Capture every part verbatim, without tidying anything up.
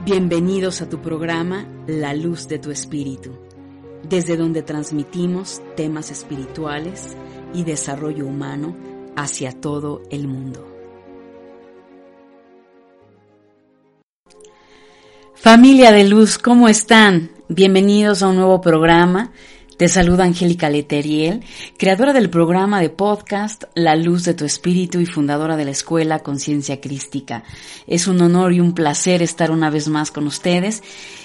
Bienvenidos a tu programa La Luz de tu Espíritu, desde donde transmitimos temas espirituales y desarrollo humano hacia todo el mundo. Familia de Luz, ¿cómo están? Bienvenidos a un nuevo programa. Te saluda Angélica Leteriel, creadora del programa de podcast La Luz de tu Espíritu y fundadora de la Escuela Conciencia Crística. Es un honor y un placer estar una vez más con ustedes.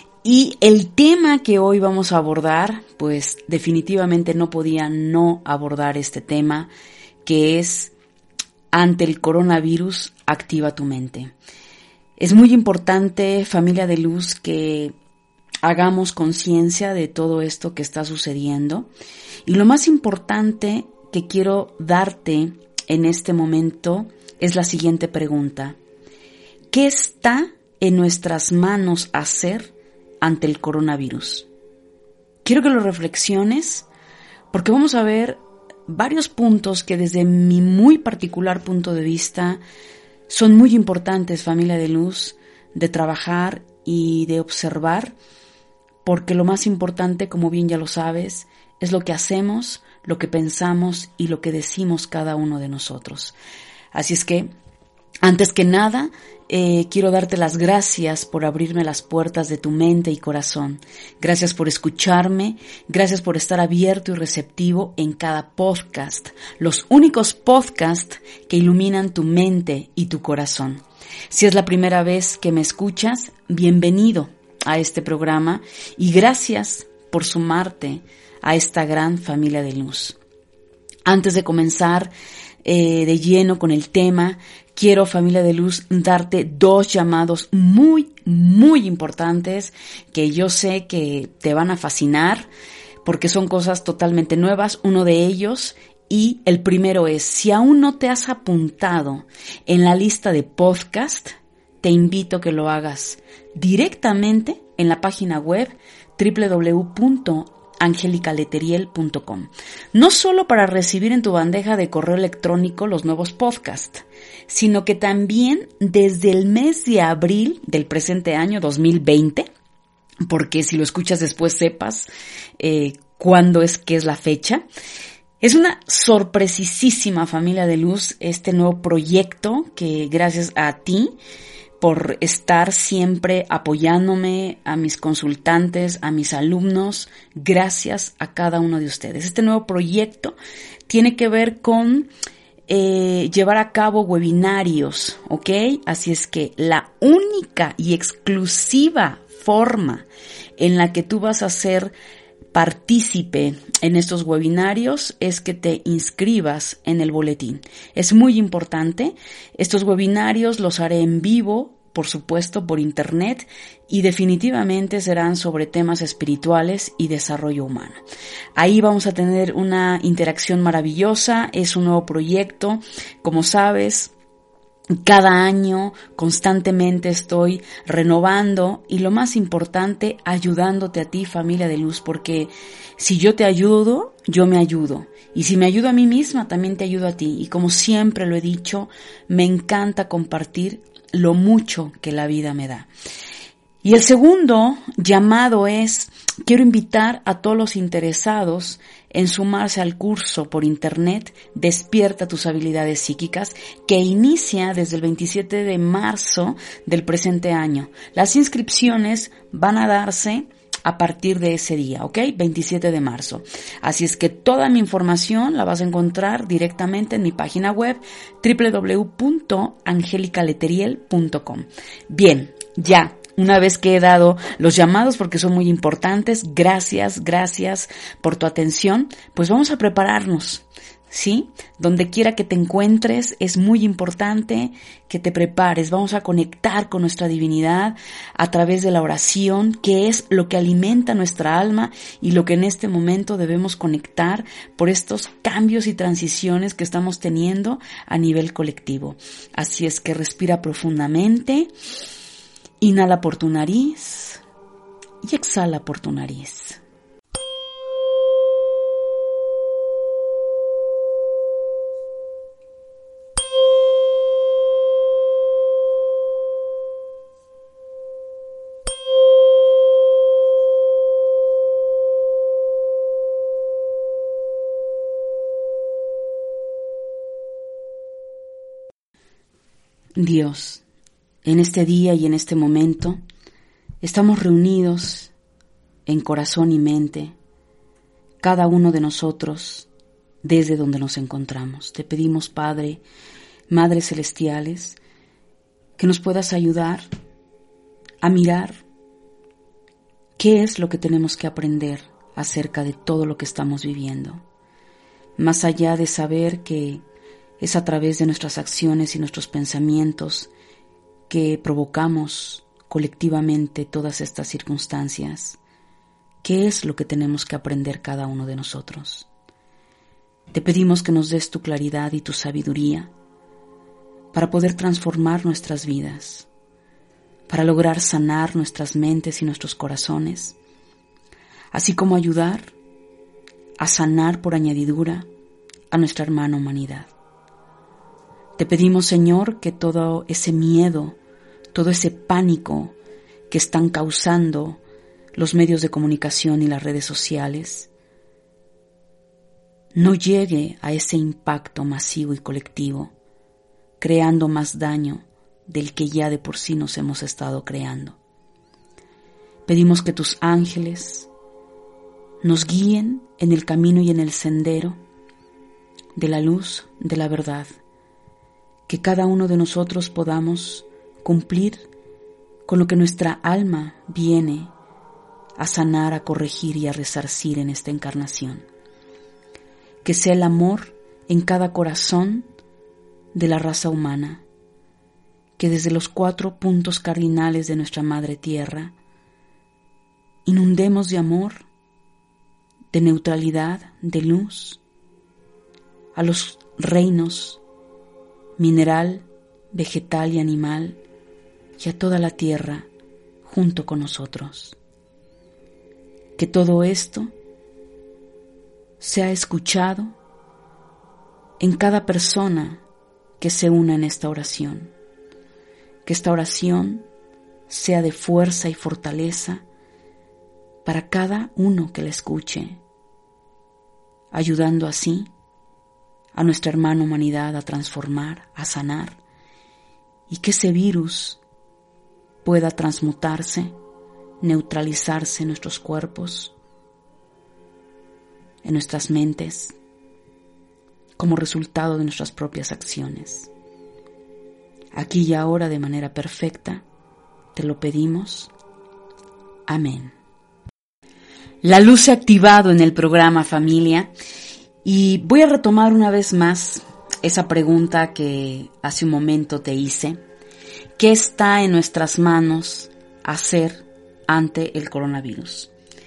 Y el tema que hoy vamos a abordar, pues definitivamente no podía no abordar este tema, que es ante el coronavirus, activa tu mente. Es muy importante, familia de Luz, que hagamos conciencia de todo esto que está sucediendo. Y lo más importante que quiero darte en este momento es la siguiente pregunta. ¿Qué está en nuestras manos hacer ante el coronavirus? Quiero que lo reflexiones porque vamos a ver varios puntos que desde mi muy particular punto de vista son muy importantes, familia de Luz, de trabajar y de observar. Porque lo más importante, como bien ya lo sabes, es lo que hacemos, lo que pensamos y lo que decimos cada uno de nosotros. Así es que, antes que nada, eh, quiero darte las gracias por abrirme las puertas de tu mente y corazón. Gracias por escucharme, gracias por estar abierto y receptivo en cada podcast, los únicos podcasts que iluminan tu mente y tu corazón. Si es la primera vez que me escuchas, bienvenido a este programa y gracias por sumarte a esta gran familia de luz. Antes de comenzar eh, de lleno con el tema, quiero, familia de luz, darte dos llamados muy, muy importantes que yo sé que te van a fascinar porque son cosas totalmente nuevas. Uno de ellos, y el primero es, si aún no te has apuntado en la lista de podcast, te invito a que lo hagas directamente en la página web doble u doble u doble u punto angelica leteriel punto com. No solo para recibir en tu bandeja de correo electrónico los nuevos podcasts, sino que también desde el mes de abril del presente año dos mil veinte, porque si lo escuchas después sepas eh, cuándo es que es la fecha. Es una sorpresisísima, familia de luz, este nuevo proyecto que gracias a ti por estar siempre apoyándome, a mis consultantes, a mis alumnos, gracias a cada uno de ustedes. Este nuevo proyecto tiene que ver con eh, llevar a cabo webinarios, ¿ok? Así es que la única y exclusiva forma en la que tú vas a ser partícipe en estos webinarios es que te inscribas en el boletín. Es muy importante. Estos webinarios los haré en vivo, por supuesto, por internet, y definitivamente serán sobre temas espirituales y desarrollo humano. Ahí vamos a tener una interacción maravillosa. Es un nuevo proyecto, como sabes. Cada año constantemente estoy renovando y lo más importante, ayudándote a ti, familia de luz, porque si yo te ayudo, yo me ayudo. Y si me ayudo a mí misma, también te ayudo a ti. Y como siempre lo he dicho, me encanta compartir lo mucho que la vida me da. Y el segundo llamado es, quiero invitar a todos los interesados en sumarse al curso por internet Despierta tus habilidades psíquicas, que inicia desde el veintisiete de marzo del presente año. Las inscripciones van a darse a partir de ese día, ¿ok? veintisiete de marzo. Así es que toda mi información la vas a encontrar directamente en mi página web doble u doble u doble u punto angelica leteriel punto com. Bien, ya. Una vez que he dado los llamados porque son muy importantes, gracias, gracias por tu atención, pues vamos a prepararnos, ¿sí? Donde quiera que te encuentres es muy importante que te prepares. Vamos a conectar con nuestra divinidad a través de la oración, que es lo que alimenta nuestra alma y lo que en este momento debemos conectar por estos cambios y transiciones que estamos teniendo a nivel colectivo. Así es que respira profundamente. Inhala por tu nariz y exhala por tu nariz. Dios, en este día y en este momento estamos reunidos en corazón y mente, cada uno de nosotros desde donde nos encontramos. Te pedimos, Padre, Madres Celestiales, que nos puedas ayudar a mirar qué es lo que tenemos que aprender acerca de todo lo que estamos viviendo. Más allá de saber que es a través de nuestras acciones y nuestros pensamientos que provocamos colectivamente todas estas circunstancias, ¿qué es lo que tenemos que aprender cada uno de nosotros? Te pedimos que nos des tu claridad y tu sabiduría para poder transformar nuestras vidas, para lograr sanar nuestras mentes y nuestros corazones, así como ayudar a sanar por añadidura a nuestra hermana humanidad. Te pedimos, Señor, que todo ese miedo, todo ese pánico que están causando los medios de comunicación y las redes sociales, no llegue a ese impacto masivo y colectivo, creando más daño del que ya de por sí nos hemos estado creando. Pedimos que tus ángeles nos guíen en el camino y en el sendero de la luz, de la verdad, que cada uno de nosotros podamos cumplir con lo que nuestra alma viene a sanar, a corregir y a resarcir en esta encarnación. Que sea el amor en cada corazón de la raza humana, que desde los cuatro puntos cardinales de nuestra Madre Tierra inundemos de amor, de neutralidad, de luz, a los reinos mineral, vegetal y animal, y a toda la tierra junto con nosotros. Que todo esto sea escuchado en cada persona que se una en esta oración. Que esta oración sea de fuerza y fortaleza para cada uno que la escuche, ayudando así a nuestra hermana humanidad a transformar, a sanar, y que ese virus pueda transmutarse, neutralizarse en nuestros cuerpos, en nuestras mentes, como resultado de nuestras propias acciones. Aquí y ahora, de manera perfecta, te lo pedimos. Amén. La luz se ha activado en el programa, familia, y voy a retomar una vez más esa pregunta que hace un momento te hice. ¿Qué está en nuestras manos hacer ante el coronavirus?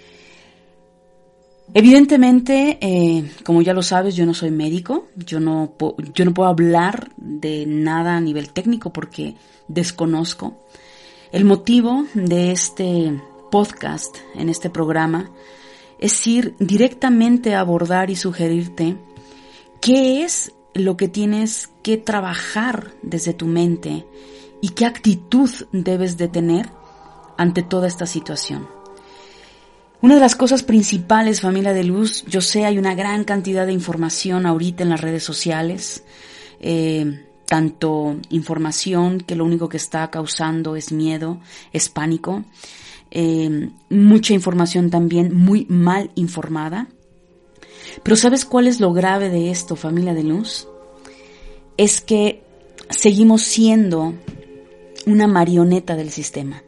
Evidentemente, eh, como ya lo sabes, yo no soy médico, yo no, po- yo no puedo hablar de nada a nivel técnico porque desconozco. El motivo de este podcast, en este programa, es ir directamente a abordar y sugerirte qué es lo que tienes que trabajar desde tu mente y qué actitud debes de tener ante toda esta situación. Una de las cosas principales, familia de luz, yo sé, hay una gran cantidad de información ahorita en las redes sociales, eh, tanto información que lo único que está causando es miedo, es pánico, eh, mucha información también muy mal informada. Pero ¿sabes cuál es lo grave de esto, familia de luz? Es que seguimos siendo una marioneta del sistema.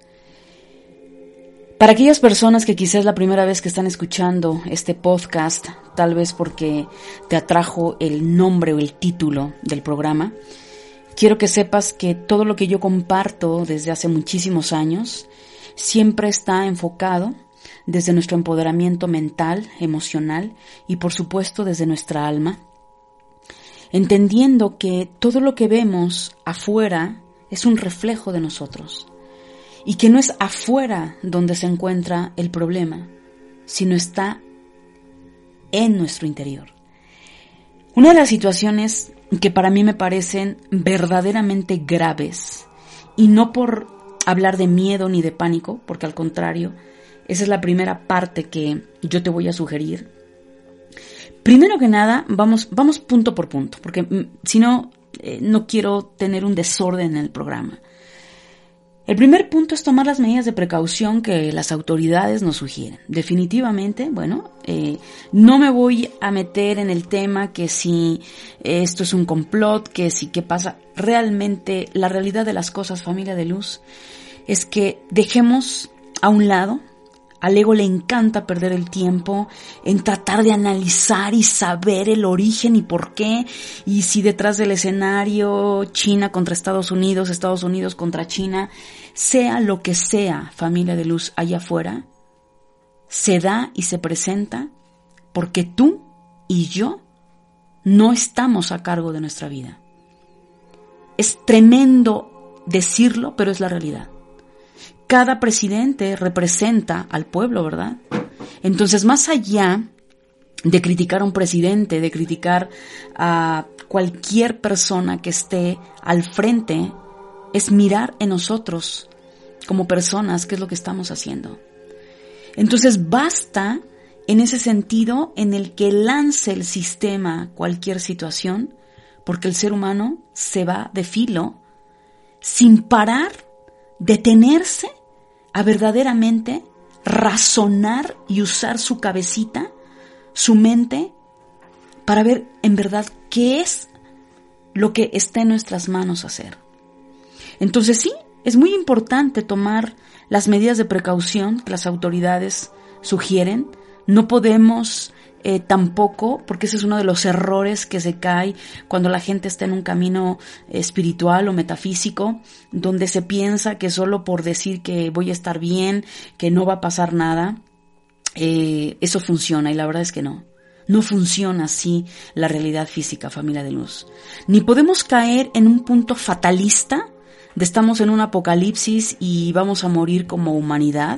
Para aquellas personas que quizás es la primera vez que están escuchando este podcast, tal vez porque te atrajo el nombre o el título del programa, quiero que sepas que todo lo que yo comparto desde hace muchísimos años siempre está enfocado desde nuestro empoderamiento mental, emocional y por supuesto desde nuestra alma, entendiendo que todo lo que vemos afuera es un reflejo de nosotros y que no es afuera donde se encuentra el problema, sino está en nuestro interior. Una de las situaciones que para mí me parecen verdaderamente graves, y no por hablar de miedo ni de pánico, porque al contrario, esa es la primera parte que yo te voy a sugerir. Primero que nada, vamos, vamos punto por punto, porque si no, eh, no quiero tener un desorden en el programa. El primer punto es tomar las medidas de precaución que las autoridades nos sugieren. Definitivamente, bueno, eh, no me voy a meter en el tema que si esto es un complot, que si qué pasa. Realmente la realidad de las cosas, familia de luz, es que dejemos a un lado. Al ego le encanta perder el tiempo en tratar de analizar y saber el origen y por qué, y si detrás del escenario China contra Estados Unidos, Estados Unidos contra China, sea lo que sea, familia de luz allá afuera, se da y se presenta porque tú y yo no estamos a cargo de nuestra vida. Es tremendo decirlo, pero es la realidad. Cada presidente representa al pueblo, ¿verdad? Entonces, más allá de criticar a un presidente, de criticar a cualquier persona que esté al frente, es mirar en nosotros como personas qué es lo que estamos haciendo. Entonces, basta en ese sentido en el que lance el sistema cualquier situación, porque el ser humano se va de filo sin parar, detenerse a verdaderamente razonar y usar su cabecita, su mente, para ver en verdad qué es lo que está en nuestras manos hacer. Entonces sí, es muy importante tomar las medidas de precaución que las autoridades sugieren. No podemos eh, tampoco, porque ese es uno de los errores que se cae cuando la gente está en un camino espiritual o metafísico, donde se piensa que solo por decir que voy a estar bien, que no va a pasar nada, eh, eso funciona, y la verdad es que no. No funciona así la realidad física, familia de luz. Ni podemos caer en un punto fatalista de estamos en un apocalipsis y vamos a morir como humanidad,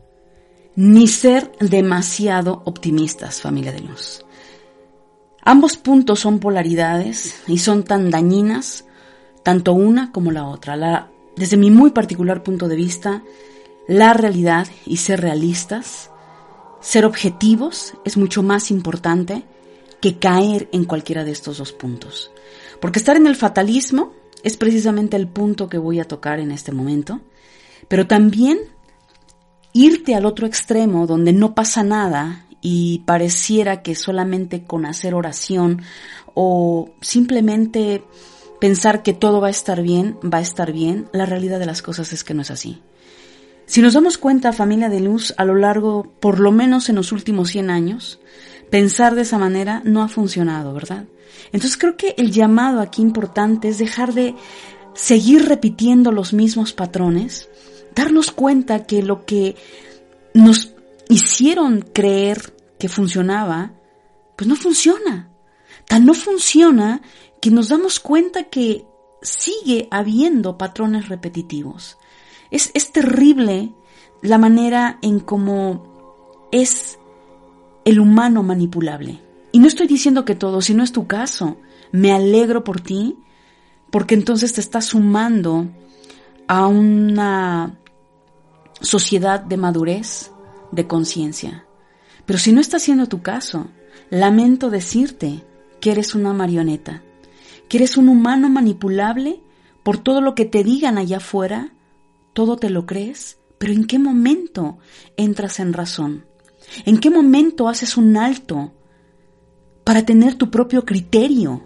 ni ser demasiado optimistas, familia de luz. Ambos puntos son polaridades y son tan dañinas, tanto una como la otra. La, desde mi muy particular punto de vista, la realidad y ser realistas, ser objetivos es mucho más importante que caer en cualquiera de estos dos puntos. Porque estar en el fatalismo es precisamente el punto que voy a tocar en este momento, pero también irte al otro extremo donde no pasa nada y pareciera que solamente con hacer oración o simplemente pensar que todo va a estar bien, va a estar bien, la realidad de las cosas es que no es así. Si nos damos cuenta, familia de luz, a lo largo, por lo menos en los últimos cien años, pensar de esa manera no ha funcionado, ¿verdad? Entonces creo que el llamado aquí importante es dejar de seguir repitiendo los mismos patrones, darnos cuenta que lo que nos hicieron creer que funcionaba, pues no funciona. Tan no funciona que nos damos cuenta que sigue habiendo patrones repetitivos. Es, es terrible la manera en cómo es el humano manipulable. Y no estoy diciendo que todo, si no es tu caso, me alegro por ti, porque entonces te estás sumando a una sociedad de madurez, de conciencia. Pero si no está siendo tu caso, lamento decirte que eres una marioneta, que eres un humano manipulable por todo lo que te digan allá afuera, todo te lo crees, pero ¿en qué momento entras en razón? ¿En qué momento haces un alto para tener tu propio criterio?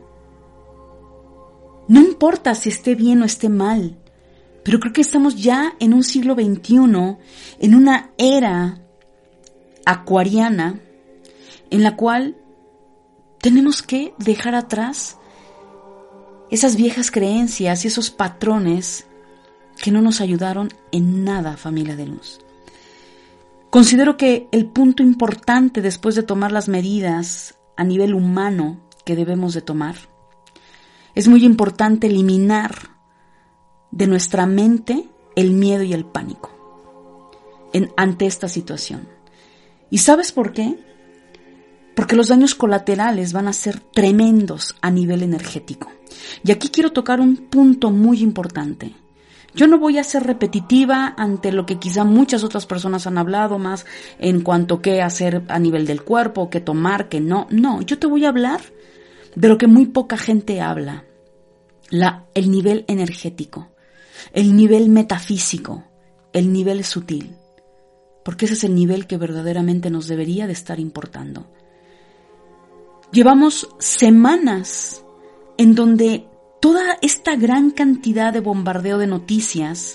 No importa si esté bien o esté mal, pero creo que estamos ya en un siglo veintiuno, en una era acuariana, en la cual tenemos que dejar atrás esas viejas creencias y esos patrones que no nos ayudaron en nada, familia de luz. Considero que el punto importante después de tomar las medidas a nivel humano que debemos de tomar, es muy importante eliminar de nuestra mente el miedo y el pánico en, ante esta situación. ¿Y sabes por qué? Porque los daños colaterales van a ser tremendos a nivel energético. Y aquí quiero tocar un punto muy importante. Yo no voy a ser repetitiva ante lo que quizá muchas otras personas han hablado más en cuanto a qué hacer a nivel del cuerpo, qué tomar, qué no. No, yo te voy a hablar de lo que muy poca gente habla. la, el nivel energético, el nivel metafísico, el nivel sutil, porque ese es el nivel que verdaderamente nos debería de estar importando. Llevamos semanas en donde toda esta gran cantidad de bombardeo de noticias,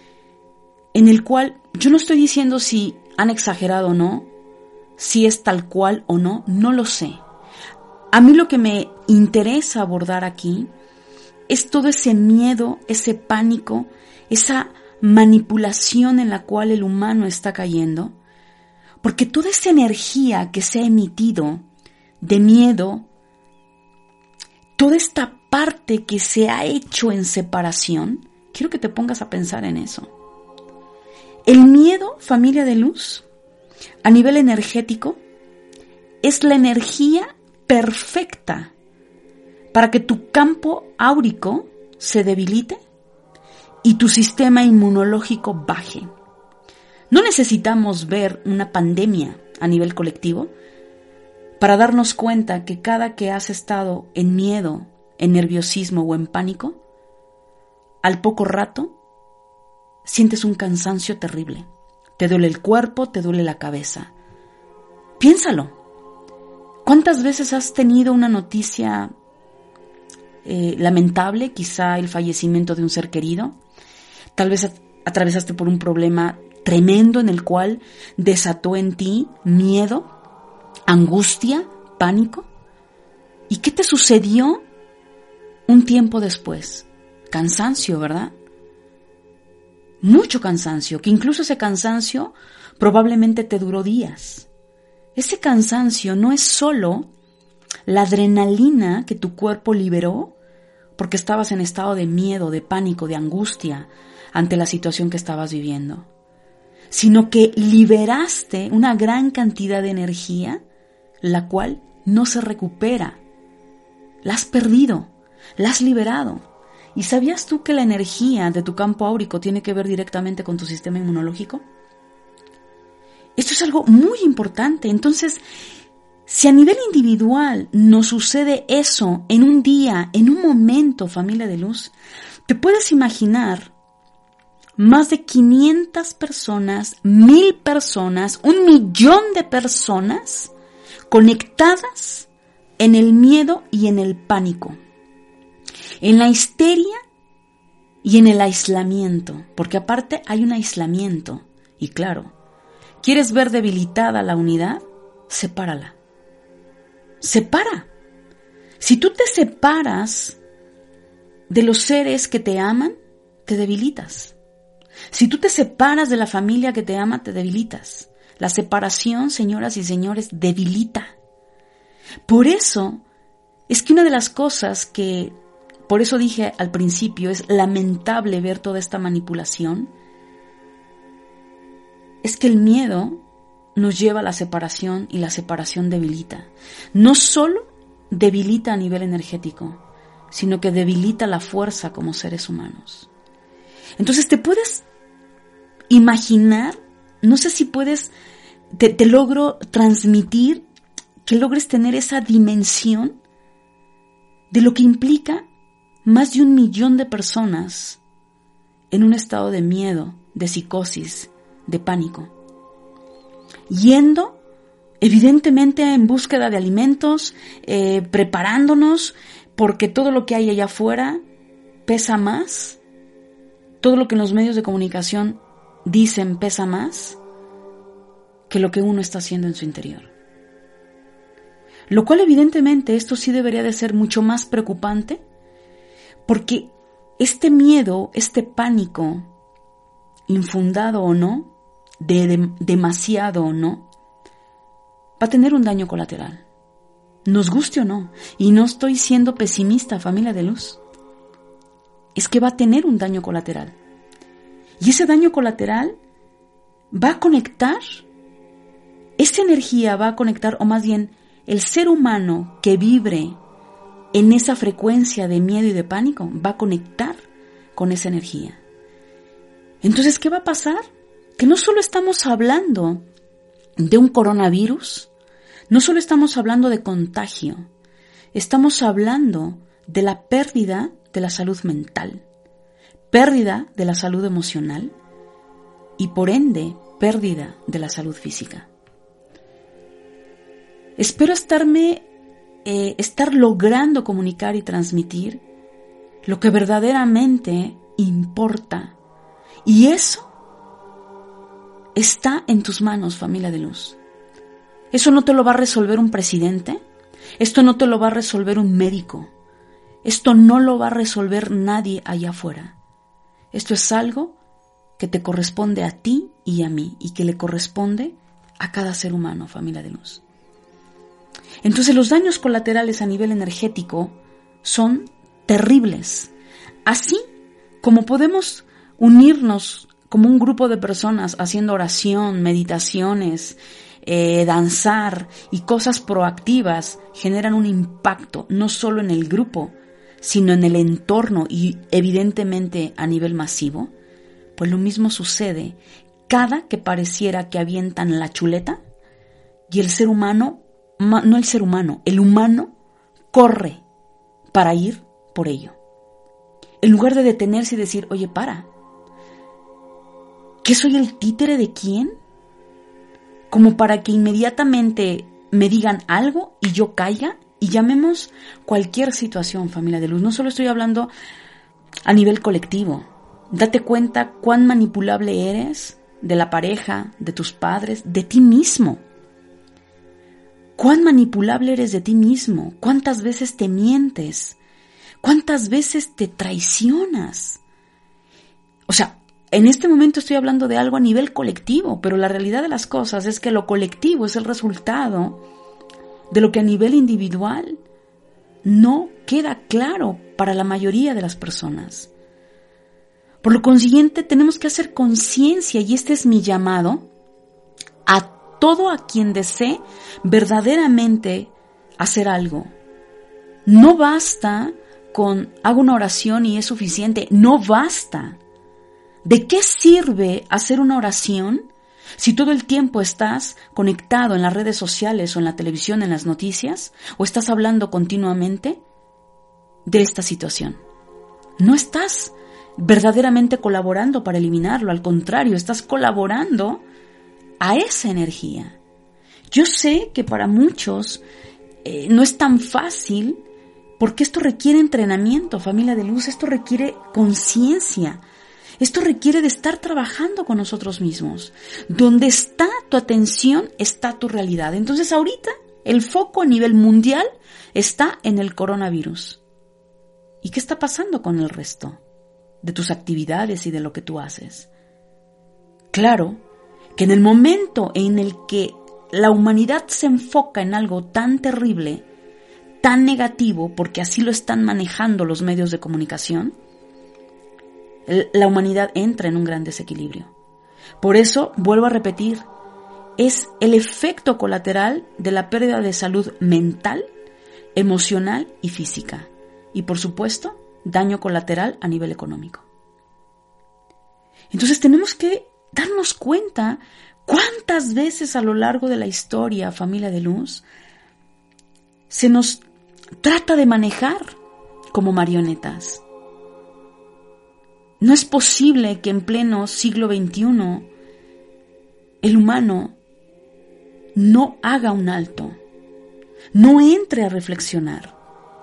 en el cual yo no estoy diciendo si han exagerado o no, si es tal cual o no, no lo sé. A mí lo que me interesa abordar aquí es todo ese miedo, ese pánico, esa manipulación en la cual el humano está cayendo, porque toda esa energía que se ha emitido de miedo, toda esta parte que se ha hecho en separación, quiero que te pongas a pensar en eso. El miedo, familia de luz, a nivel energético, es la energía perfecta para que tu campo áurico se debilite y tu sistema inmunológico baje. No necesitamos ver una pandemia a nivel colectivo para darnos cuenta que cada que has estado en miedo, en nerviosismo o en pánico, al poco rato sientes un cansancio terrible. Te duele el cuerpo, te duele la cabeza. Piénsalo. ¿Cuántas veces has tenido una noticia eh, lamentable, quizá el fallecimiento de un ser querido? Tal vez atravesaste por un problema tremendo en el cual desató en ti miedo, angustia, pánico. ¿Y qué te sucedió un tiempo después? Cansancio, ¿verdad? Mucho cansancio, que incluso ese cansancio probablemente te duró días. Ese cansancio no es solo la adrenalina que tu cuerpo liberó porque estabas en estado de miedo, de pánico, de angustia ante la situación que estabas viviendo, sino que liberaste una gran cantidad de energía, la cual no se recupera. La has perdido, la has liberado. ¿Y sabías tú que la energía de tu campo áurico tiene que ver directamente con tu sistema inmunológico? Esto es algo muy importante. Entonces, si a nivel individual nos sucede eso en un día, en un momento, familia de luz, te puedes imaginar más de quinientas personas, mil personas, un millón de personas conectadas en el miedo y en el pánico, en la histeria y en el aislamiento, porque aparte hay un aislamiento. Y claro, ¿quieres ver debilitada la unidad? Sepárala. Separa. Si tú te separas de los seres que te aman, te debilitas. Si tú te separas de la familia que te ama, te debilitas. La separación, señoras y señores, debilita. Por eso es que una de las cosas que, por eso dije al principio, es lamentable ver toda esta manipulación, es que el miedo nos lleva a la separación y la separación debilita. No solo debilita a nivel energético, sino que debilita la fuerza como seres humanos. Entonces te puedes imaginar, no sé si puedes, te, te logro transmitir, que logres tener esa dimensión de lo que implica más de un millón de personas en un estado de miedo, de psicosis, de pánico, yendo evidentemente en búsqueda de alimentos, eh, preparándonos, porque todo lo que hay allá afuera pesa más, todo lo que en los medios de comunicación dicen pesa más que lo que uno está haciendo en su interior. Lo cual evidentemente esto sí debería de ser mucho más preocupante, porque este miedo, este pánico, infundado o no, de, de demasiado o no, va a tener un daño colateral, nos guste o no. Y no estoy siendo pesimista, familia de luz. Es que va a tener un daño colateral. Y ese daño colateral va a conectar, esa energía va a conectar, o más bien, el ser humano que vibre en esa frecuencia de miedo y de pánico va a conectar con esa energía. Entonces, ¿qué va a pasar? Que no solo estamos hablando de un coronavirus, no solo estamos hablando de contagio, estamos hablando de la pérdida de la salud mental, pérdida de la salud emocional y por ende pérdida de la salud física. Espero estarme, eh, estar logrando comunicar y transmitir lo que verdaderamente importa. Y eso está en tus manos, familia de luz. Eso no te lo va a resolver un presidente, esto no te lo va a resolver un médico, esto no lo va a resolver nadie allá afuera. Esto es algo que te corresponde a ti y a mí y que le corresponde a cada ser humano, familia de luz. Entonces los daños colaterales a nivel energético son terribles. Así como podemos unirnos como un grupo de personas haciendo oración, meditaciones, eh, danzar y cosas proactivas generan un impacto no solo en el grupo, sino en el entorno y evidentemente a nivel masivo, pues lo mismo sucede cada que pareciera que avientan la chuleta y el ser humano, no el ser humano, el humano corre para ir por ello. En lugar de detenerse y decir, oye, para, ¿qué soy el títere de quién? Como para que inmediatamente me digan algo y yo caiga y llamemos cualquier situación, familia de luz. No solo estoy hablando a nivel colectivo. Date cuenta cuán manipulable eres de la pareja, de tus padres, de ti mismo. Cuán manipulable eres de ti mismo. Cuántas veces te mientes. Cuántas veces te traicionas. O sea, en este momento estoy hablando de algo a nivel colectivo, pero la realidad de las cosas es que lo colectivo es el resultado de lo que a nivel individual no queda claro para la mayoría de las personas. Por lo consiguiente, tenemos que hacer conciencia, y este es mi llamado a todo a quien desee verdaderamente hacer algo. No basta con hago una oración y es suficiente, no basta. ¿De qué sirve hacer una oración si todo el tiempo estás conectado en las redes sociales o en la televisión, en las noticias, o estás hablando continuamente de esta situación? No estás verdaderamente colaborando para eliminarlo, al contrario, estás colaborando a esa energía. Yo sé que para muchos eh, no es tan fácil, porque esto requiere entrenamiento, familia de luz, esto requiere conciencia. Esto requiere de estar trabajando con nosotros mismos. Donde está tu atención, está tu realidad. Entonces ahorita el foco a nivel mundial está en el coronavirus. ¿Y qué está pasando con el resto de tus actividades y de lo que tú haces? Claro que en el momento en el que la humanidad se enfoca en algo tan terrible, tan negativo, porque así lo están manejando los medios de comunicación, la humanidad entra en un gran desequilibrio. Por eso, vuelvo a repetir, es el efecto colateral de la pérdida de salud mental, emocional y física. Y por supuesto, daño colateral a nivel económico. Entonces tenemos que darnos cuenta cuántas veces a lo largo de la historia, familia de luz, se nos trata de manejar como marionetas. No es posible que en pleno siglo veintiuno el humano no haga un alto, no entre a reflexionar.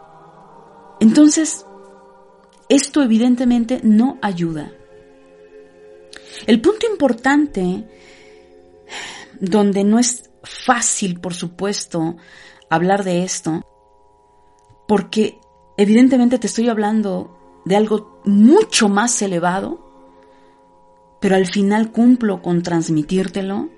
Entonces, esto evidentemente no ayuda. El punto importante, donde no es fácil, por supuesto, hablar de esto, porque evidentemente te estoy hablando de algo mucho más elevado, pero al final cumplo con transmitírtelo.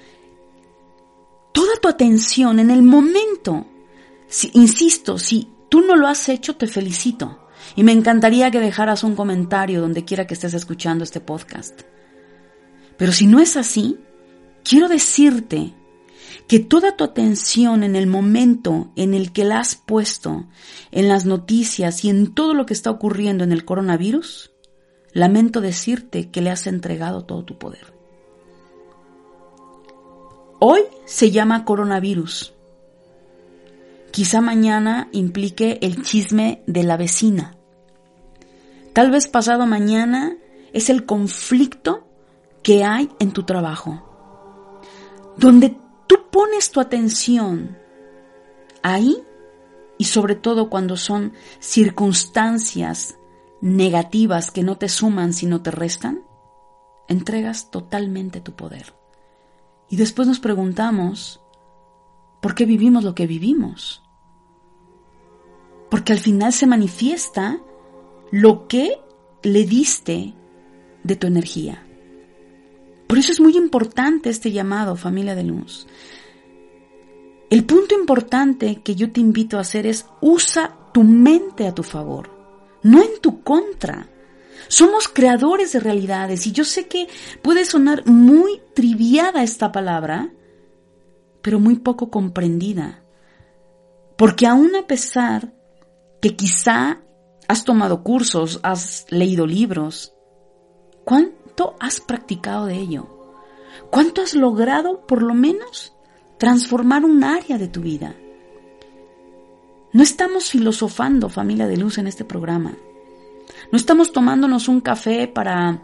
Toda tu atención en el momento, si, insisto, si tú no lo has hecho, te felicito. Y me encantaría que dejaras un comentario donde quiera que estés escuchando este podcast. Pero si no es así, quiero decirte que toda tu atención en el momento en el que la has puesto en las noticias y en todo lo que está ocurriendo en el coronavirus, lamento decirte que le has entregado todo tu poder. Hoy se llama coronavirus, Quizá mañana implique el chisme de la vecina. Tal vez pasado mañana es el conflicto que hay en tu trabajo. Donde tú pones tu atención ahí, y sobre todo cuando son circunstancias negativas que no te suman sino te restan, entregas totalmente tu poder. Y después nos preguntamos, ¿por qué vivimos lo que vivimos? Porque al final se manifiesta lo que le diste de tu energía. Por eso es muy importante este llamado, familia de luz. El punto importante que yo te invito a hacer es usa tu mente a tu favor, no en tu contra. Somos creadores de realidades y yo sé que puede sonar muy triviada esta palabra, pero muy poco comprendida. Porque aún a pesar que quizá has tomado cursos, has leído libros, ¿cuánto has practicado de ello? ¿Cuánto has logrado, por lo menos, transformar un área de tu vida? No estamos filosofando, familia de luz, en este programa. No estamos tomándonos un café para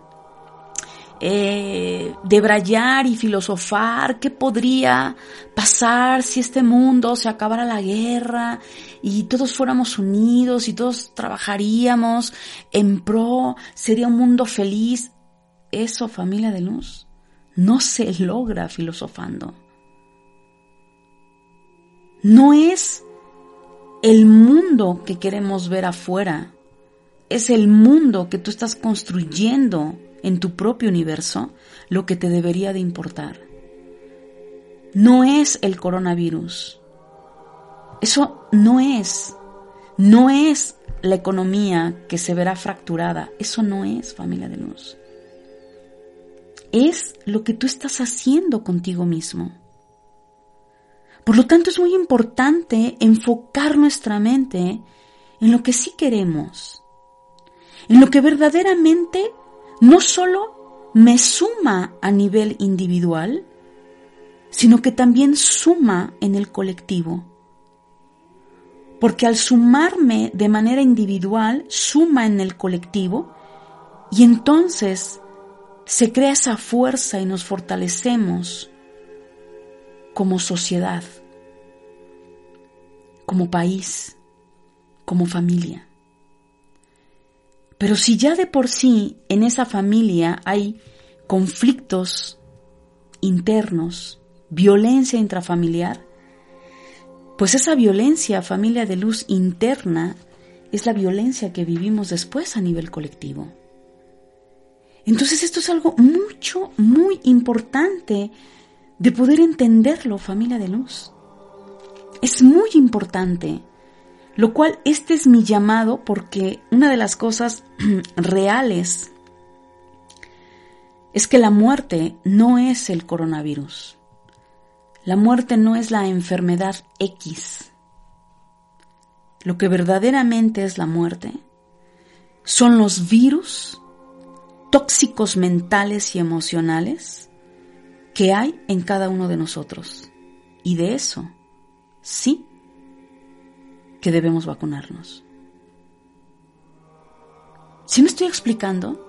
eh, debrayar y filosofar qué podría pasar si este mundo se acabara la guerra y todos fuéramos unidos y todos trabajaríamos en pro, sería un mundo feliz. Eso, familia de luz, no se logra filosofando. No es el mundo que queremos ver afuera, es el mundo que tú estás construyendo en tu propio universo lo que te debería de importar. No es el coronavirus. Eso no es. No es la economía que se verá fracturada. Eso no es, familia de luz. Es lo que tú estás haciendo contigo mismo. Por lo tanto, es muy importante enfocar nuestra mente en lo que sí queremos, en lo que verdaderamente no solo me suma a nivel individual, sino que también suma en el colectivo. Porque al sumarme de manera individual, suma en el colectivo, y entonces se crea esa fuerza y nos fortalecemos como sociedad, como país, como familia. Pero si ya de por sí en esa familia hay conflictos internos, violencia intrafamiliar, pues esa violencia, familia de luz interna, es la violencia que vivimos después a nivel colectivo. Entonces esto es algo mucho, muy importante de poder entenderlo, familia de luz. Es muy importante, lo cual este es mi llamado, porque una de las cosas reales es que la muerte no es el coronavirus. La muerte no es la enfermedad X. Lo que verdaderamente es la muerte son los virus tóxicos mentales y emocionales que hay en cada uno de nosotros. Y de eso, sí, que debemos vacunarnos. ¿Sí me estoy explicando?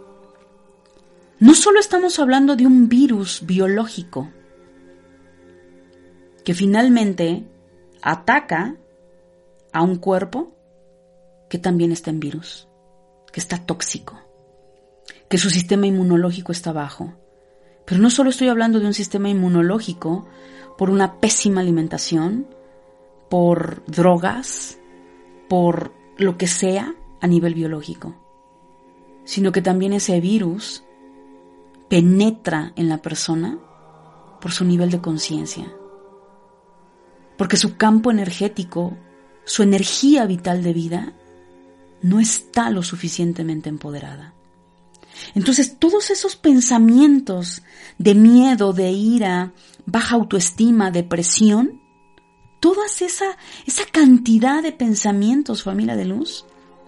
No solo estamos hablando de un virus biológico que finalmente ataca a un cuerpo que también está en virus, que está tóxico, que su sistema inmunológico está bajo. Pero no solo estoy hablando de un sistema inmunológico por una pésima alimentación, por drogas, por lo que sea a nivel biológico, sino que también ese virus penetra en la persona por su nivel de conciencia, porque su campo energético, su energía vital de vida, no está lo suficientemente empoderada. Entonces, todos esos pensamientos de miedo, de ira, baja autoestima, depresión, toda esa, esa cantidad de pensamientos, familia de luz,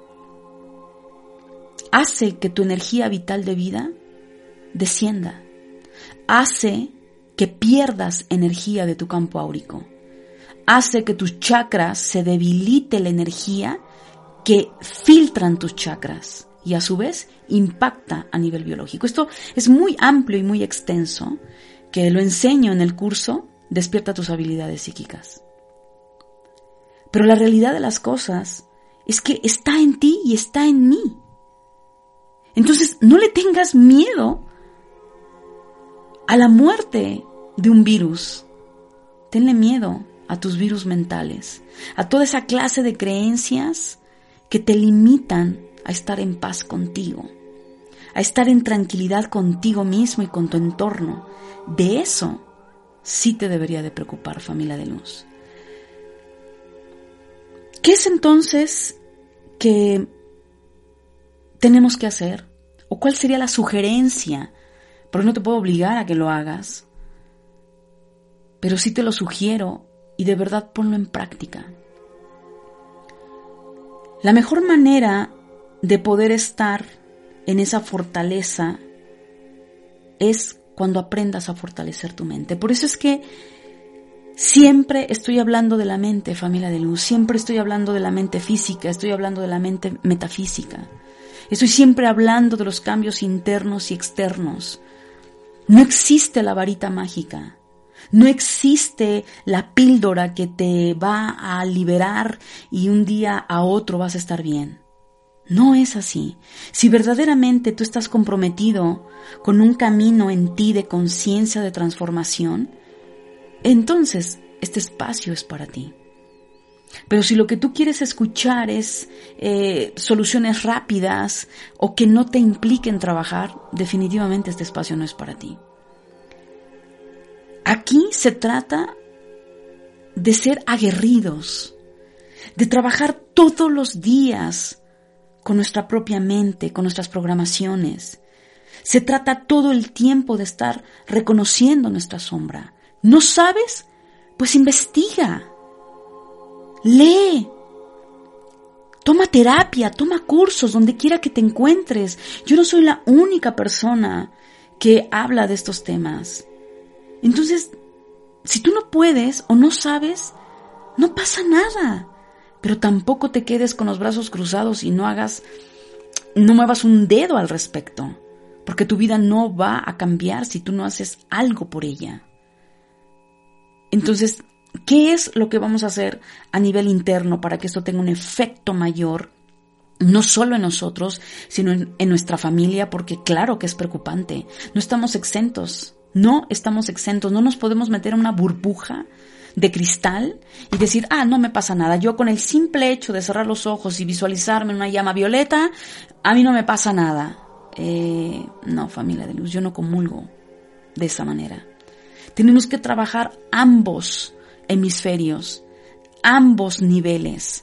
hace que tu energía vital de vida descienda, hace que pierdas energía de tu campo áurico, hace que tus chakras se debilite la energía que filtran tus chakras y a su vez impacta a nivel biológico. Esto es muy amplio y muy extenso, que lo enseño en el curso Despierta tus habilidades psíquicas. Pero la realidad de las cosas es que está en ti y está en mí. Entonces no le tengas miedo a la muerte de un virus. Tenle miedo a tus virus mentales, a toda esa clase de creencias que te limitan a estar en paz contigo, a estar en tranquilidad contigo mismo y con tu entorno. De eso sí te debería de preocupar, familia de luz. ¿Qué es entonces que tenemos que hacer? ¿O cuál sería la sugerencia? Porque no te puedo obligar a que lo hagas, pero sí te lo sugiero y de verdad ponlo en práctica. La mejor manera de poder estar en esa fortaleza es cuando aprendas a fortalecer tu mente. Por eso es que siempre estoy hablando de la mente, familia de luz. Siempre estoy hablando de la mente física, estoy hablando de la mente metafísica. Estoy siempre hablando de los cambios internos y externos. No existe la varita mágica. No existe la píldora que te va a liberar y un día a otro vas a estar bien. No es así. Si verdaderamente tú estás comprometido con un camino en ti de conciencia, de transformación, entonces este espacio es para ti. Pero si lo que tú quieres escuchar es eh, soluciones rápidas o que no te impliquen trabajar, definitivamente este espacio no es para ti. Aquí se trata de ser aguerridos, de trabajar todos los días con nuestra propia mente, con nuestras programaciones. Se trata todo el tiempo de estar reconociendo nuestra sombra. ¿No sabes? Pues investiga, lee, toma terapia, toma cursos donde quiera que te encuentres. Yo no soy la única persona que habla de estos temas. Entonces, si tú no puedes o no sabes, no pasa nada. Pero tampoco te quedes con los brazos cruzados y no hagas, no muevas un dedo al respecto, porque tu vida no va a cambiar si tú no haces algo por ella. Entonces, ¿qué es lo que vamos a hacer a nivel interno para que esto tenga un efecto mayor? No solo en nosotros, sino en, en nuestra familia, porque claro que es preocupante. No estamos exentos. No estamos exentos, no nos podemos meter en una burbuja de cristal y decir, ah, no me pasa nada. Yo con el simple hecho de cerrar los ojos y visualizarme en una llama violeta, a mí no me pasa nada. Eh, no, familia de luz, yo no comulgo de esa manera. Tenemos que trabajar ambos hemisferios, ambos niveles.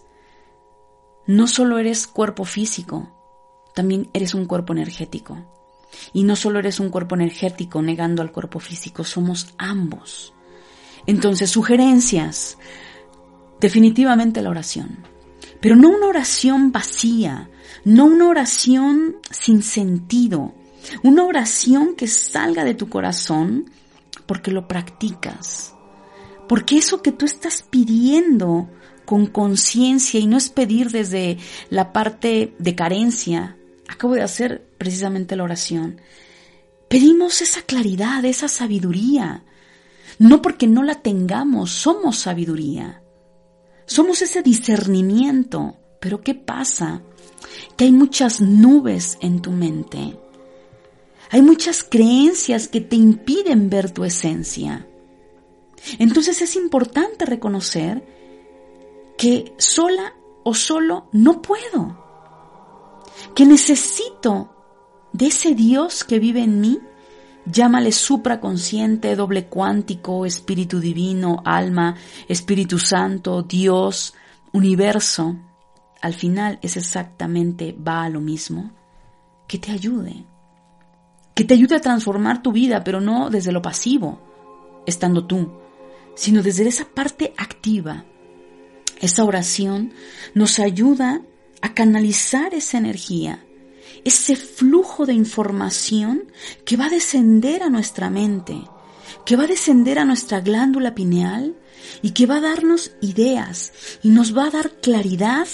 No solo eres cuerpo físico, también eres un cuerpo energético. Y no solo eres un cuerpo energético negando al cuerpo físico, somos ambos. Entonces, sugerencias, definitivamente la oración, pero no una oración vacía, no una oración sin sentido, una oración que salga de tu corazón porque lo practicas, porque eso que tú estás pidiendo con conciencia y no es pedir desde la parte de carencia. Acabo de hacer precisamente la oración. Pedimos esa claridad, esa sabiduría. No porque no la tengamos, somos sabiduría. Somos ese discernimiento. Pero ¿qué pasa? Que hay muchas nubes en tu mente. Hay muchas creencias que te impiden ver tu esencia. Entonces es importante reconocer que sola o solo no puedo. Que necesito de ese Dios que vive en mí, llámale supraconsciente, doble cuántico, espíritu divino, alma, Espíritu Santo, Dios, universo. Al final es exactamente, va a lo mismo, que te ayude. Que te ayude a transformar tu vida, pero no desde lo pasivo, estando tú, sino desde esa parte activa. Esa oración nos ayuda a canalizar esa energía, ese flujo de información que va a descender a nuestra mente que va a descender a nuestra glándula pineal y que va a darnos ideas y nos va a dar claridad.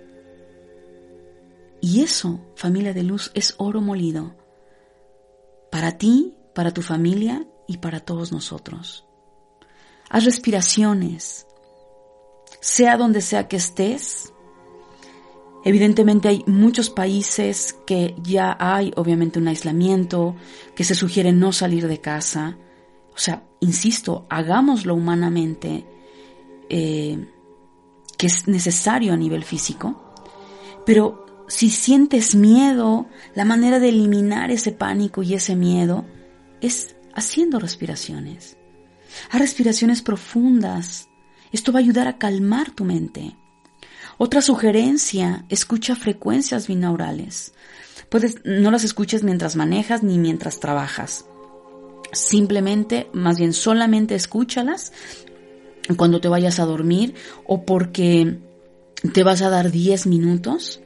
Y eso, familia de luz, es oro molido para ti, para tu familia y para todos nosotros. Haz respiraciones, sea donde sea que estés. Evidentemente hay muchos países que ya hay obviamente un aislamiento, que se sugiere no salir de casa. O sea, insisto, hagámoslo humanamente, eh, que es necesario a nivel físico. Pero si sientes miedo, la manera de eliminar ese pánico y ese miedo es haciendo respiraciones. Haz respiraciones profundas. Esto va a ayudar a calmar tu mente. Otra sugerencia, escucha frecuencias binaurales. Puedes, no las escuches mientras manejas ni mientras trabajas. Simplemente, más bien solamente escúchalas cuando te vayas a dormir o porque te vas a dar diez minutos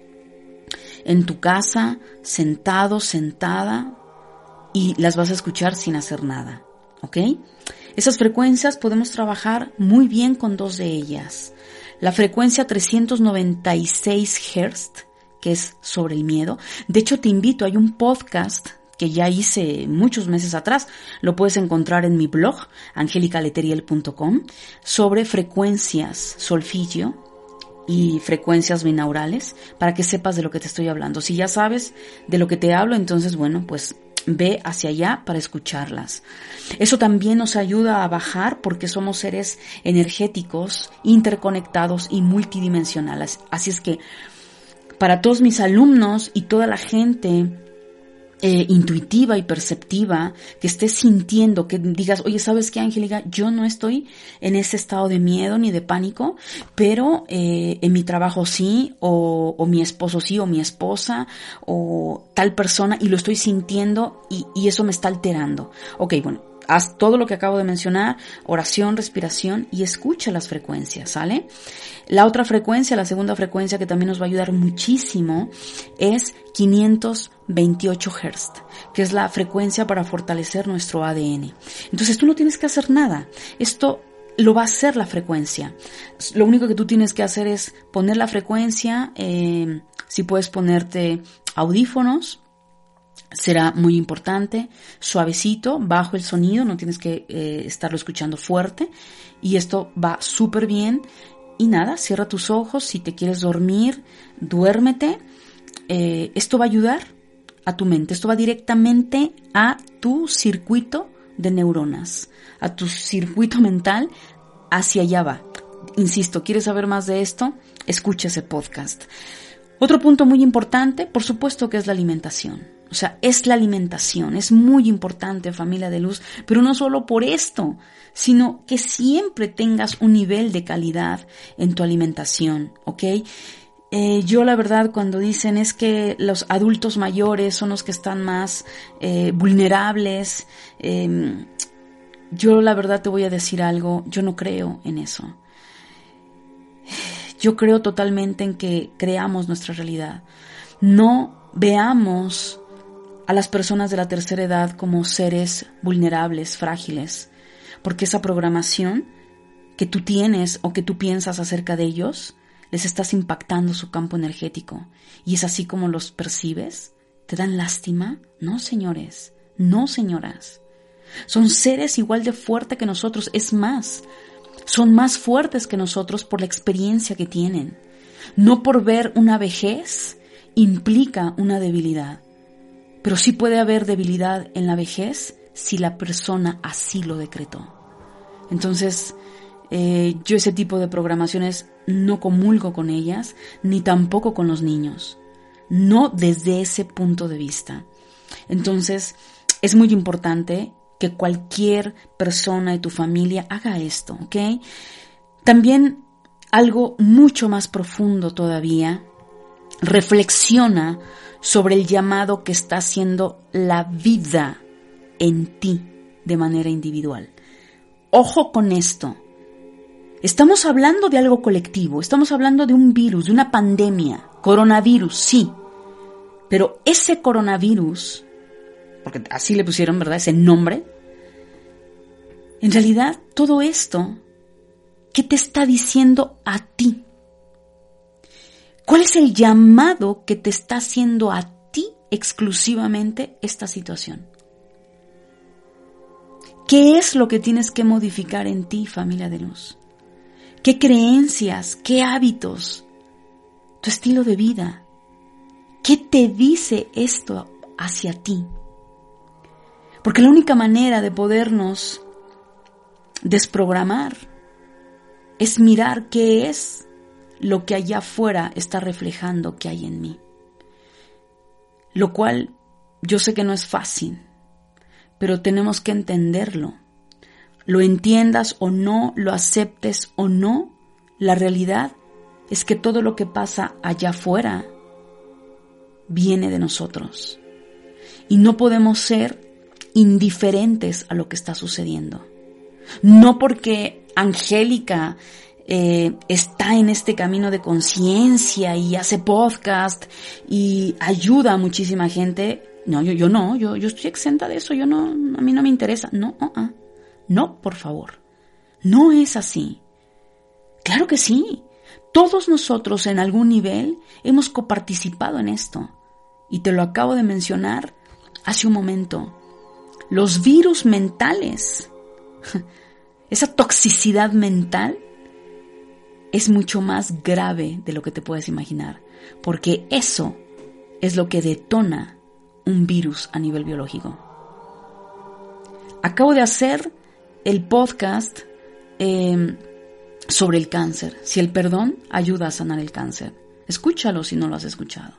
en tu casa, sentado, sentada, y las vas a escuchar sin hacer nada, ¿ok? Esas frecuencias podemos trabajar muy bien con dos de ellas. La frecuencia trescientos noventa y seis hertz, que es sobre el miedo. De hecho, te invito, hay un podcast que ya hice muchos meses atrás, lo puedes encontrar en mi blog, angelica leteriel punto com, sobre frecuencias solfigio y frecuencias binaurales, para que sepas de lo que te estoy hablando. Si ya sabes de lo que te hablo, entonces, bueno, pues ve hacia allá para escucharlas. Eso también nos ayuda a bajar porque somos seres energéticos, interconectados y multidimensionales. Así es que para todos mis alumnos y toda la gente eh, intuitiva y perceptiva que estés sintiendo, que digas, oye, ¿sabes qué, Angélica? Yo no estoy en ese estado de miedo ni de pánico, pero eh, en mi trabajo sí, o, o mi esposo sí, o mi esposa, o tal persona, y lo estoy sintiendo y, y eso me está alterando. Ok, bueno, haz todo lo que acabo de mencionar, oración, respiración y escucha las frecuencias, ¿sale? La otra frecuencia, la segunda frecuencia que también nos va a ayudar muchísimo es quinientos veintiocho hertz, que es la frecuencia para fortalecer nuestro A D N. Entonces tú no tienes que hacer nada. Esto lo va a hacer la frecuencia. Lo único que tú tienes que hacer es poner la frecuencia, eh, si puedes ponerte audífonos, será muy importante, suavecito, bajo el sonido, no tienes que eh, estarlo escuchando fuerte, y esto va súper bien. Y nada, cierra tus ojos, si te quieres dormir, duérmete. Eh, esto va a ayudar a tu mente, esto va directamente a tu circuito de neuronas, a tu circuito mental, hacia allá va. Insisto, ¿quieres saber más de esto? Escucha ese podcast. Otro punto muy importante, por supuesto que es la alimentación. O sea, es la alimentación, es muy importante, familia de luz, pero no solo por esto, sino que siempre tengas un nivel de calidad en tu alimentación, ¿ok? Eh, yo la verdad cuando dicen es que los adultos mayores son los que están más eh, vulnerables, eh, yo la verdad te voy a decir algo, yo no creo en eso. Yo creo totalmente en que creamos nuestra realidad. No veamos a las personas de la tercera edad como seres vulnerables, frágiles, porque esa programación que tú tienes o que tú piensas acerca de ellos, les estás impactando su campo energético y es así como los percibes. ¿Te dan lástima? No, señores, no, señoras. Son seres igual de fuertes que nosotros, es más, son más fuertes que nosotros por la experiencia que tienen. No por ver una vejez implica una debilidad. Pero sí puede haber debilidad en la vejez si la persona así lo decretó. Entonces, eh, yo ese tipo de programaciones no comulgo con ellas, ni tampoco con los niños. No desde ese punto de vista. Entonces, es muy importante que cualquier persona de tu familia haga esto, ¿ok? También algo mucho más profundo todavía, reflexiona sobre el llamado que está haciendo la vida en ti de manera individual. Ojo con esto. Estamos hablando de algo colectivo, estamos hablando de un virus, de una pandemia, coronavirus, sí. Pero ese coronavirus, porque así le pusieron, ¿verdad?, ese nombre, En realidad, todo esto, ¿qué te está diciendo a ti? ¿Cuál es el llamado que te está haciendo a ti exclusivamente esta situación? ¿Qué es lo que tienes que modificar en ti, familia de luz? ¿Qué creencias, qué hábitos, tu estilo de vida? ¿Qué te dice esto hacia ti? Porque la única manera de podernos desprogramar es mirar qué es lo que allá afuera está reflejando que hay en mí. Lo cual yo sé que no es fácil, pero tenemos que entenderlo. Lo entiendas o no, lo aceptes o no, la realidad es que todo lo que pasa allá afuera viene de nosotros. Y no podemos ser indiferentes a lo que está sucediendo. No porque Angélica eh, está en este camino de conciencia y hace podcast y ayuda a muchísima gente. No, yo, yo no, yo, yo estoy exenta de eso, yo no, a mí no me interesa. No, uh, uh, no, por favor. No es así. Claro que sí. Todos nosotros en algún nivel hemos coparticipado en esto. Y te lo acabo de mencionar hace un momento. Los virus mentales, esa toxicidad mental es mucho más grave de lo que te puedes imaginar, porque eso es lo que detona un virus a nivel biológico. Acabo de hacer el podcast eh, sobre el cáncer, si el perdón ayuda a sanar el cáncer. Escúchalo si no lo has escuchado.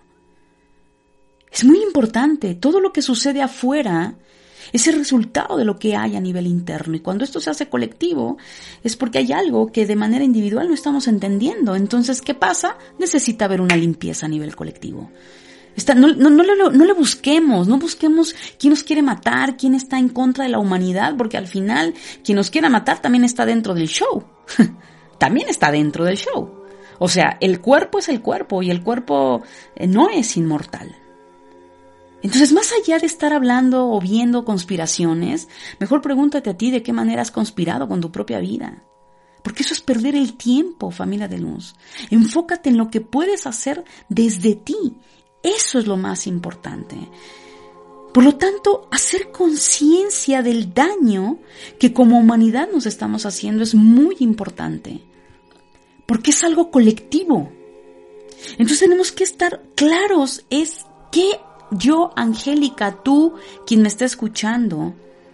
Es muy importante, todo lo que sucede afuera es el resultado de lo que hay a nivel interno. Y cuando esto se hace colectivo, es porque hay algo que de manera individual no estamos entendiendo. Entonces, ¿qué pasa? Necesita haber una limpieza a nivel colectivo. Está, no, no, no, no, no le busquemos, no busquemos quién nos quiere matar, quién está en contra de la humanidad, porque al final, quien nos quiera matar también está dentro del show. También está dentro del show. O sea, el cuerpo es el cuerpo y el cuerpo no es inmortal. Entonces, más allá de estar hablando o viendo conspiraciones, mejor pregúntate a ti de qué manera has conspirado con tu propia vida. Porque eso es perder el tiempo, familia de luz. Enfócate en lo que puedes hacer desde ti. Eso es lo más importante. Por lo tanto, hacer conciencia del daño que como humanidad nos estamos haciendo es muy importante. Porque es algo colectivo. Entonces tenemos que estar claros, es que yo, Angélica, tú, quien me está escuchando,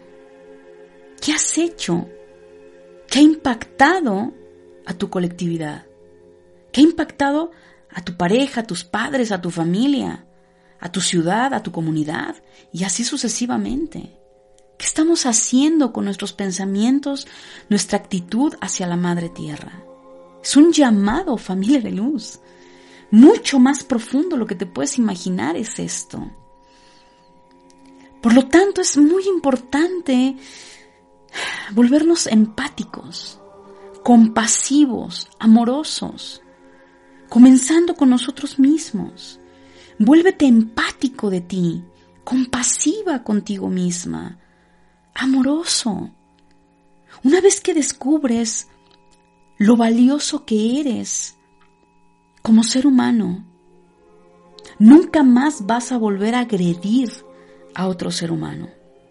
¿qué has hecho? ¿Qué ha impactado a tu colectividad? ¿Qué ha impactado a tu pareja, a tus padres, a tu familia, a tu ciudad, a tu comunidad? Y así sucesivamente. ¿Qué estamos haciendo con nuestros pensamientos, nuestra actitud hacia la Madre Tierra? Es un llamado, familia de luz. Mucho más profundo lo que te puedes imaginar es esto. Por lo tanto, es muy importante volvernos empáticos, compasivos, amorosos, comenzando con nosotros mismos. Vuélvete empático de ti, compasiva contigo misma, amoroso. Una vez que descubres lo valioso que eres como ser humano, nunca más vas a volver a agredir a otro ser humano.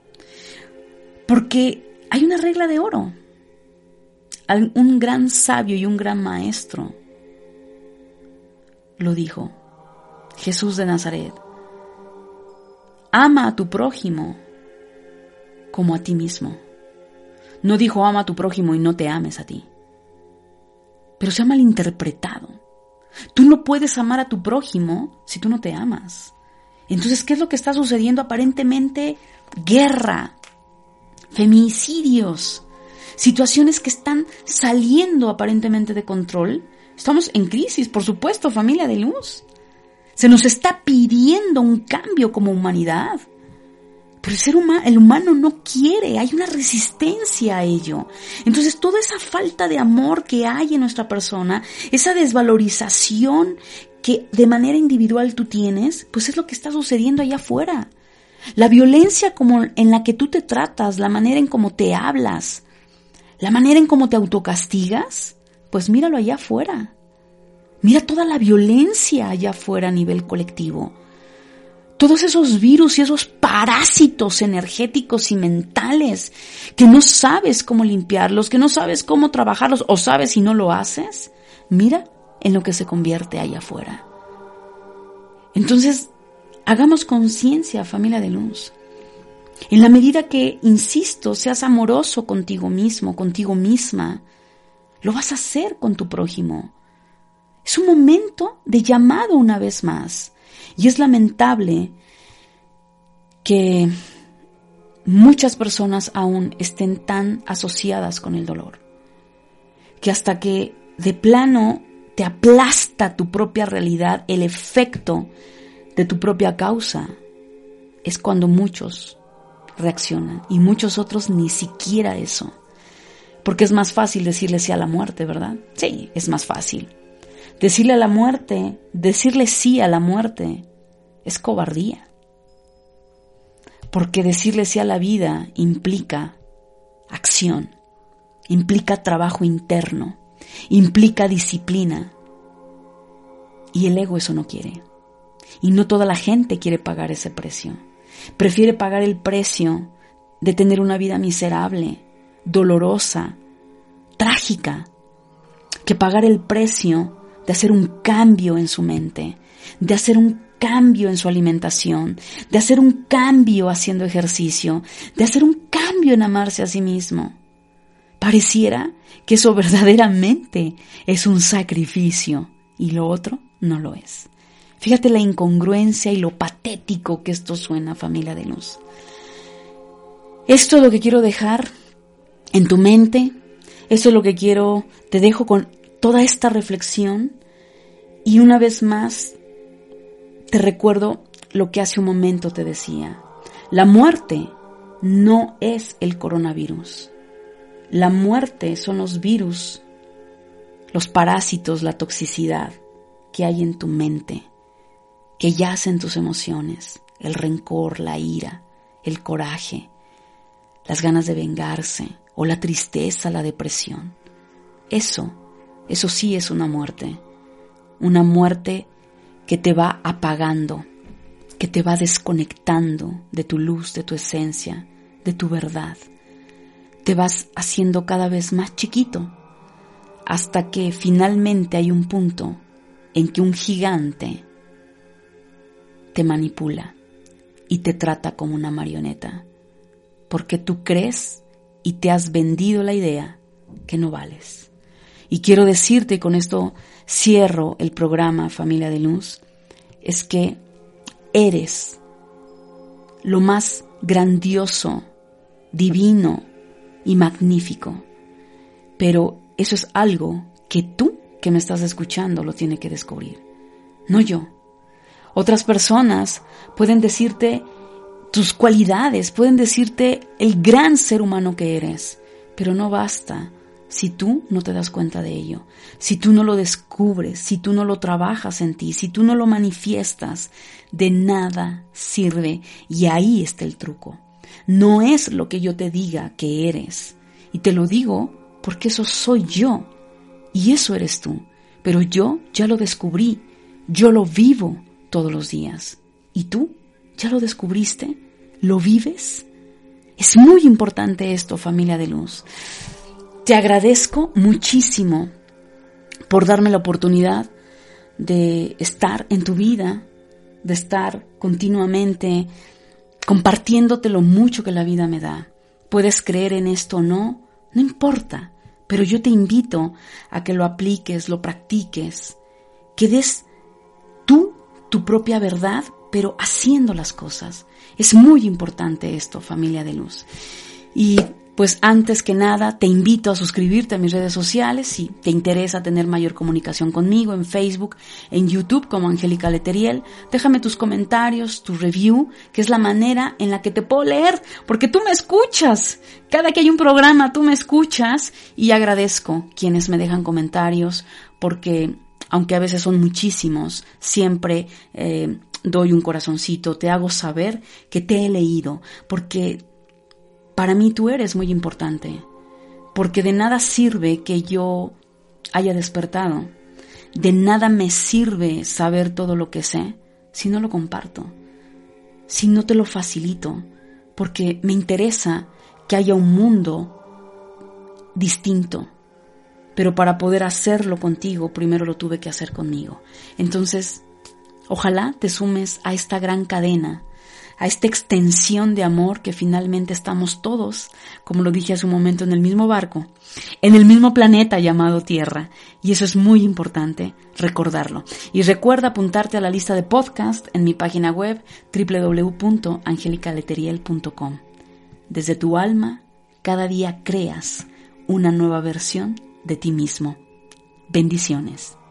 Porque hay una regla de oro. Un gran sabio y un gran maestro lo dijo, Jesús de Nazaret: ama a tu prójimo como a ti mismo. No dijo ama a tu prójimo y no te ames a ti. Pero se ha malinterpretado. Tú no puedes amar a tu prójimo si tú no te amas. Entonces, ¿qué es lo que está sucediendo? Aparentemente, guerra, feminicidios, situaciones que están saliendo aparentemente de control. Estamos en crisis, por supuesto, familia de luz. Se nos está pidiendo un cambio como humanidad. Pero el ser humano, el humano no quiere, hay una resistencia a ello. Entonces toda esa falta de amor que hay en nuestra persona, esa desvalorización que de manera individual tú tienes, pues es lo que está sucediendo allá afuera. La violencia como en la que tú te tratas, la manera en cómo te hablas, La manera en cómo te autocastigas, pues míralo allá afuera. Mira toda la violencia allá afuera a nivel colectivo. Todos esos virus y esos parásitos energéticos y mentales que no sabes cómo limpiarlos, que no sabes cómo trabajarlos, o sabes y no lo haces, mira en lo que se convierte allá afuera. Entonces, hagamos conciencia, familia de luz. En la medida que, insisto, seas amoroso contigo mismo, contigo misma, lo vas a hacer con tu prójimo. Es un momento de llamado una vez más. Y es lamentable que muchas personas aún estén tan asociadas con el dolor, que hasta que de plano te aplasta tu propia realidad, el efecto de tu propia causa, es cuando muchos reaccionan y muchos otros ni siquiera eso. Porque es más fácil decirle sí a la muerte, ¿verdad? Sí, es más fácil. Decirle a la muerte, decirle sí a la muerte, es cobardía. Porque decirle sí a la vida implica acción, implica trabajo interno, implica disciplina. Y el ego eso no quiere. Y no toda la gente quiere pagar ese precio. Prefiere pagar el precio de tener una vida miserable, dolorosa, trágica, que pagar el precio de hacer un cambio en su mente, de hacer un cambio en su alimentación, de hacer un cambio haciendo ejercicio, de hacer un cambio en amarse a sí mismo. Pareciera que eso verdaderamente es un sacrificio y lo otro no lo es. Fíjate la incongruencia y lo patético que esto suena, familia de luz. Esto es lo que quiero dejar en tu mente, esto es lo que quiero, te dejo con toda esta reflexión y una vez más te recuerdo lo que hace un momento te decía. La muerte no es el coronavirus. La muerte son los virus, los parásitos, la toxicidad que hay en tu mente, que yacen tus emociones, el rencor, la ira, el coraje, las ganas de vengarse o la tristeza, la depresión. Eso, eso sí es una muerte, una muerte que te va apagando, que te va desconectando de tu luz, de tu esencia, de tu verdad. Te vas haciendo cada vez más chiquito, hasta que finalmente hay un punto en que un gigante te manipula y te trata como una marioneta, porque tú crees y te has vendido la idea que no vales. Y quiero decirte, y con esto cierro el programa Familia de Luz, es que eres lo más grandioso, divino y magnífico, pero eso es algo que tú que me estás escuchando lo tienes que descubrir, no yo. Otras personas pueden decirte tus cualidades, pueden decirte el gran ser humano que eres, pero no basta si tú no te das cuenta de ello, si tú no lo descubres, si tú no lo trabajas en ti, si tú no lo manifiestas, de nada sirve. Y ahí está el truco. No es lo que yo te diga que eres, y te lo digo porque eso soy yo, y eso eres tú, pero yo ya lo descubrí, yo lo vivo todos los días. ¿Y tú? ¿Ya lo descubriste? ¿Lo vives? Es muy importante esto, familia de luz. Te agradezco muchísimo por darme la oportunidad de estar en tu vida, de estar continuamente compartiéndote lo mucho que la vida me da. Puedes creer en esto o no, no importa, pero yo te invito a que lo apliques, lo practiques, que des tú tu propia verdad, pero haciendo las cosas. Es muy importante esto, familia de luz. Y pues antes que nada te invito a suscribirte a mis redes sociales si te interesa tener mayor comunicación conmigo en Facebook, en YouTube como Angélica Leteriel. Déjame tus comentarios, tu review, que es la manera en la que te puedo leer, porque tú me escuchas. Cada que hay un programa tú me escuchas y agradezco quienes me dejan comentarios, porque aunque a veces son muchísimos, siempre eh, doy un corazoncito, te hago saber que te he leído, porque para mí tú eres muy importante. porque de nada sirve que yo haya despertado, de nada me sirve saber todo lo que sé si no lo comparto, si no te lo facilito, porque me interesa que haya un mundo distinto. Pero para poder hacerlo contigo, primero lo tuve que hacer conmigo. Entonces, ojalá te sumes a esta gran cadena, a esta extensión de amor que finalmente estamos todos, como lo dije hace un momento, en el mismo barco, en el mismo planeta llamado Tierra. Y eso es muy importante recordarlo. Y recuerda apuntarte a la lista de podcast en mi página web doble u doble u doble u punto angelica leteriel punto com. Desde tu alma, cada día creas una nueva versión de ti mismo. Bendiciones.